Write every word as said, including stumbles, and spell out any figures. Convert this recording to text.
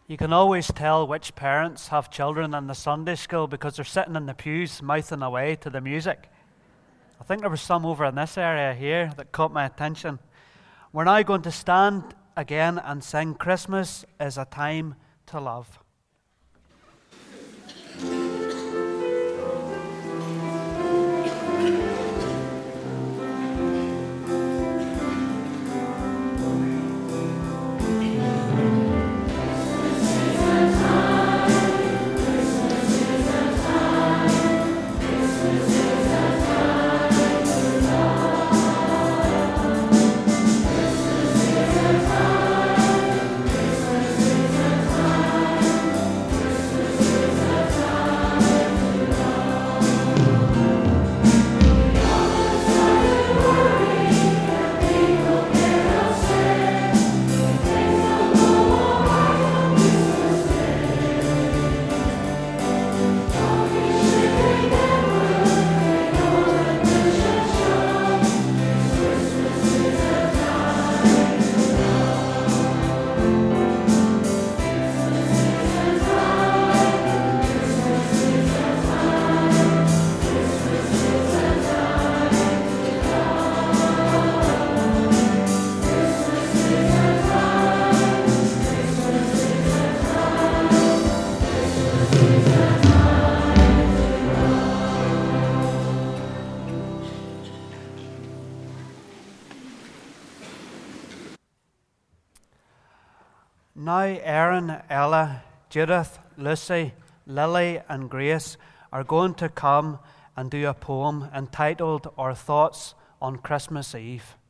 You can always tell which parents have children in the Sunday school because they're sitting in the pews mouthing away to the music. I think there was some over in this area here that caught my attention. We're now going to stand again and sing "Christmas is a Time to Love." Now Erin, Ella, Judith, Lucy, Lily and Grace are going to come and do a poem entitled "Our Thoughts on Christmas Eve."